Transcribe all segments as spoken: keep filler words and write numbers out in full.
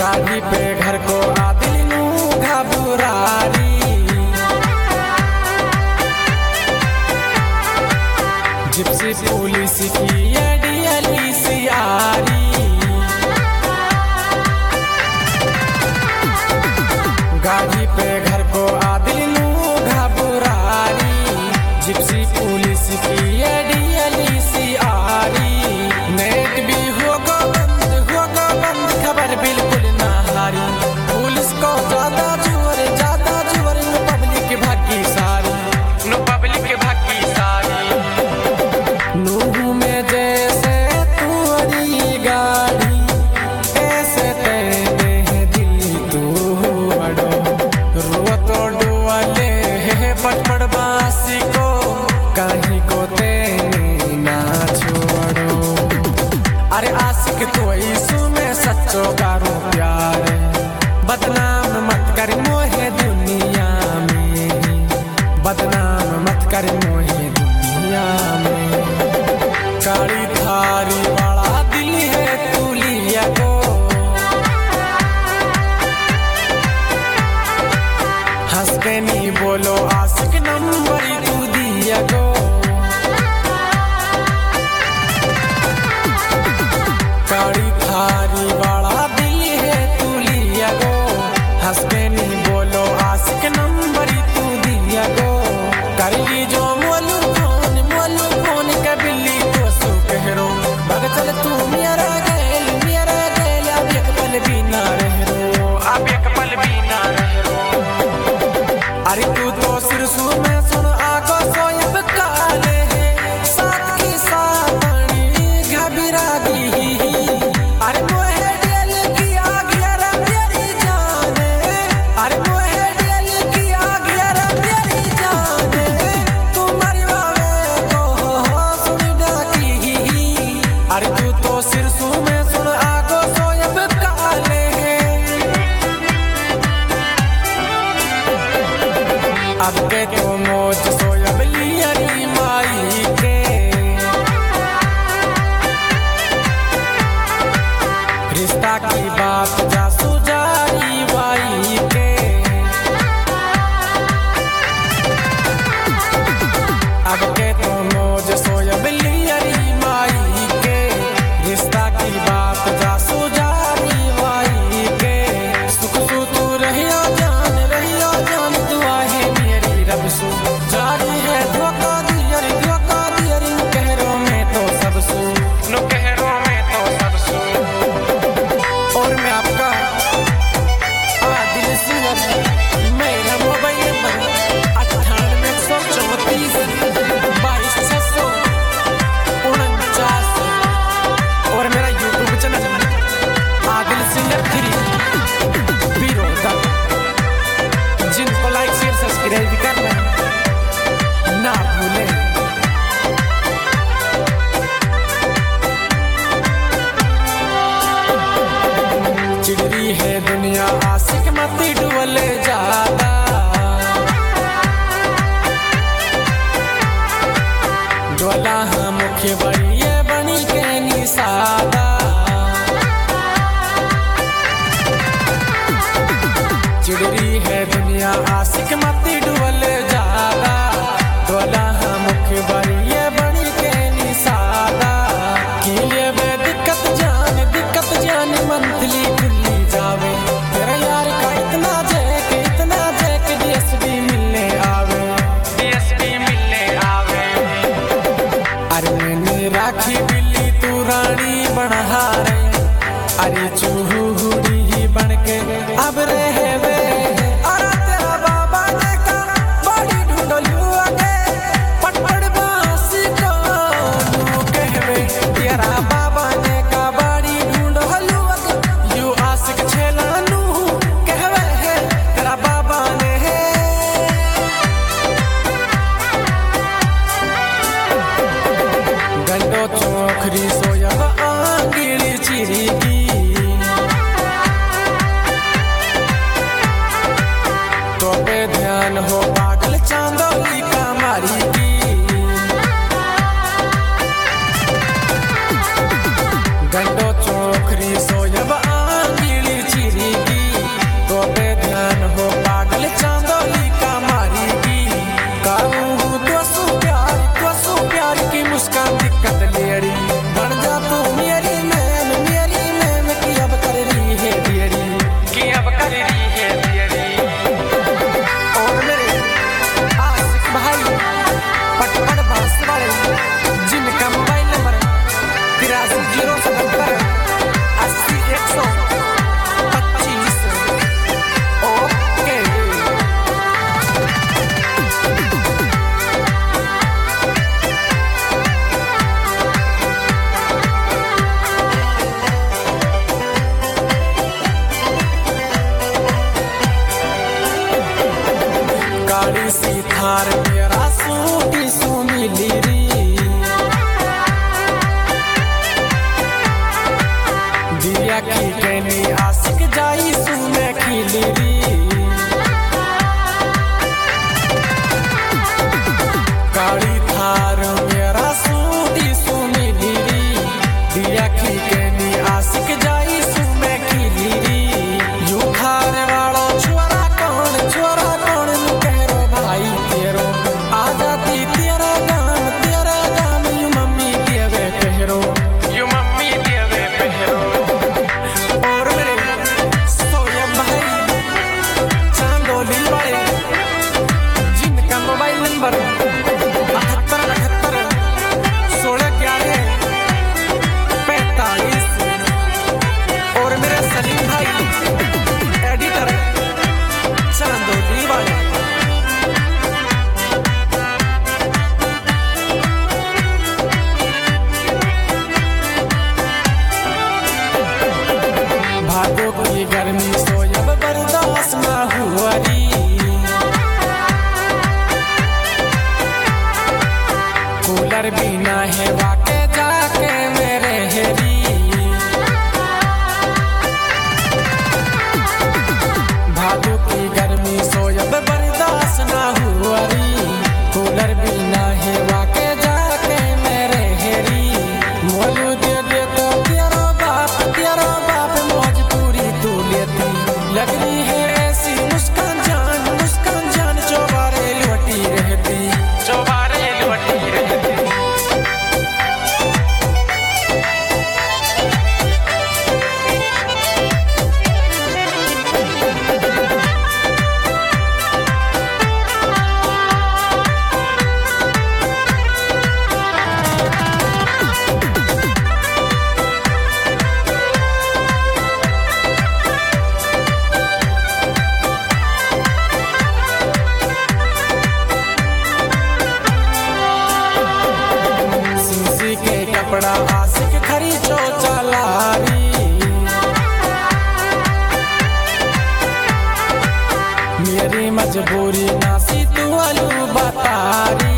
गाड़ी पे घर को आदिल नू घबरारी, जिप्सी पुलिस की एडीएली सियारी, गाड़ी पे घर को आदिल नू घबरारी, जिप्सी पुलिस की एडीएली सियारी। नेट भी होगा बंद होगा बंद, खबर बिल्कुल ना हारी, पुलिस को ज्यादा जोर ज्यादा जोर, नो पब्लिक भागी सारी, नो पब्लिक भागी सारी। नूह में जैसे तुअरी गाड़ी, ऐसे तेरे दिल तू बड़ो, रो तो डुआले पटपड़ बासी को, कहीं को तेरे ना छोड़ो। अरे आशिक तो यीशु में सच्चो गारो प्यार, बदनाम मत कर मोहे दुनिया में, बदनाम मत कर मोहे दुनिया में। काली थारी वाला दिल है तू लिया को, हंस के नहीं बोलो आशिक नंबर तू दिया को। काली थारी वाला दिल है तू लिया को, हंस के नहीं बोलो आशिक नंबर तू दिया को। कर ली जो मोलू फोन मोलू फोन के बिल्ली तो सो कहरो, भग चल तू मेरा गैल मेरा गैल, अब एक पल भी ना रह रो, अब एक पल भी ना रह रो। अरे तू तो सिरसू में सुन आगो सोयब काले है, साथ की सावनी घबरा दी। अरे मोहे दिल की आग यार मेरी जान, अरे मोहे दिल की आग यार मेरी जान, तू मरवावे को सुन डाकी। अरे तू तो सिरसू में सुन आगो सोयब काले है, अब के तो मौज सोयब लियरी माई के। रिश्ता की बात जा सुजारी बाई के, अब के तो मौज सोयब लियरी माई के। रिश्ता की बात जा सुजारी बाई के। सुख सु तू रहिया जान रहिया जान, दुआ है मेरी रब सु, जारी है धोखा दियर धोखा दियर, नो कहरों में तो सब सु, नो कहरों में तो सब सु। और मैं आपका आदिल सिंह, मेरा मोबाइल नंबर अट्ठानवे सौ चौतीस बाईस छह सौ उनचास, और मेरा YouTube channel Adil Singh three बीरो तक, जिनको लाइक शेयर सब्सक्राइब करना ना भूलें। चिड़री है दुनिया आशिक मत डुबले ज्यादा, डोला हम मुख्य बड़िए बनी के निसादा। चिड़री है दुनिया आशिक मत डुबले ज्यादा, डोला हम मुख्य बड़िए बनी के निसादा। किए वे दिक्कत जान दिक्कत जान, मंथली खुली जावे, तेरा यार का इतना जैक इतना जैक, डीएसपी मिलने आवे डीएसपी मिलने आवे। अरे मैंने राखी बिल्ली तू रानी बना रे, अरे चूहू हुड़ी ही बन के अब रहे वे। अरे तेरा बाबा ने का बड़ी ढूंढलू आगे, पटपड़ बासी को नू कहवे। तेरा बाबा ने का बड़ी ढूंढलू आगे, यू आशिक छेला नू कहवे है तेरा बाबा ने। गंडो चोखरी सोयब आंगिड़ी चिरी की, थार मेरा सूटी सुमिली री दिया की कहनी आशिक जाई सुने खिली री काली थार मेरा सूटी सुमिली री दिया की कहनी आशिक जाई सुने खिली री यू थार वालो छोरा कौन छोरा कौन नु कहरो भाई तेरो आ जाती तेरा गान तेरा गान यू मम्मी देवे पहरो यू मम्मी देवे पहरो और मेरे सोया भाई चांदोली वाले जिनका मोबाइल नंबर अठहत्तर अठहत्तर सोलह ग्यारह पैंतालीस और मेरे सलीम भाई एडिटर चांदोली वाले भादों की गर्मी सोयब बर्दाश्त ना हुआ री कूलर भी ना है वाके जाके मेरे हेरी भादों की गर्मी सोयब बर्दाश्त ना हुआ री कूलर भी ना है वाके जाके मेरे हेरी मोलू दे दे तो तेरा बाप तेरा बाप मौज पूरी तू लेती लग रही है ऐसी मुस्कान जान मुस्कान जान चौबारे लुटी रहती चौबारे लुटी रहती सीसी के कपड़ा आशिक खरी चो चलारी मेरी मजबूरी नासी तू आलू बतारी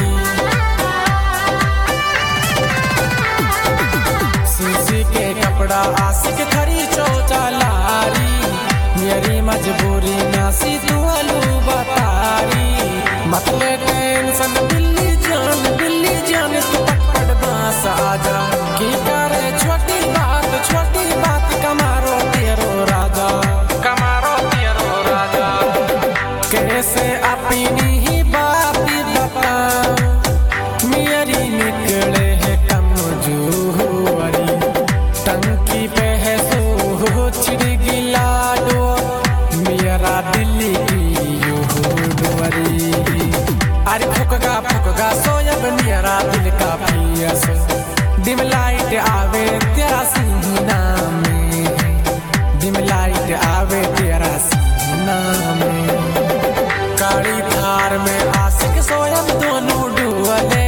सीसी के कपड़ा आशिक खरी चो चलारी मेरी मजबूरी नासी तू आलू बतारी मतले टेंशन बिल्ली जान बिल्ली जान तू पटपट बांस आजा की करे छोटी बात छोटी बात कमारो तेरो राजा कमारो तेरो राजा कैसे अपनी ही बात बता मेरी निकले है कमजोरी टंकी पे है सो छिड़ गिला दो मेरा दिल की यू डोरी अरे फुकगा फुकगा सोयब मेरा दिल का पियस डिम लाइट आवे तेरा सीना में डिम लाइट आवे तेरा सीना में काली थार में आशिक सोयब दोनों डुअले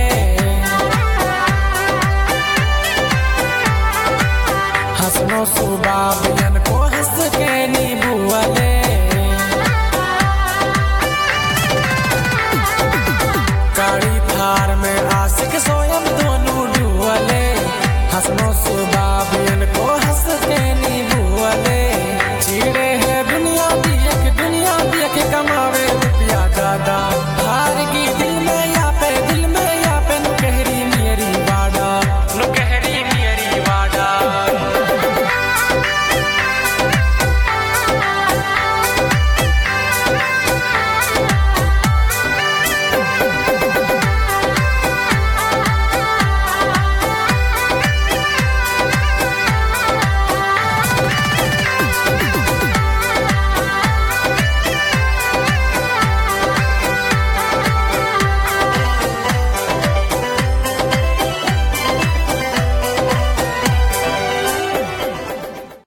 हसनो सुबाबियन को हंस के नीबुअले काली थार में आशिक सोयब दोनों डुअले हसनो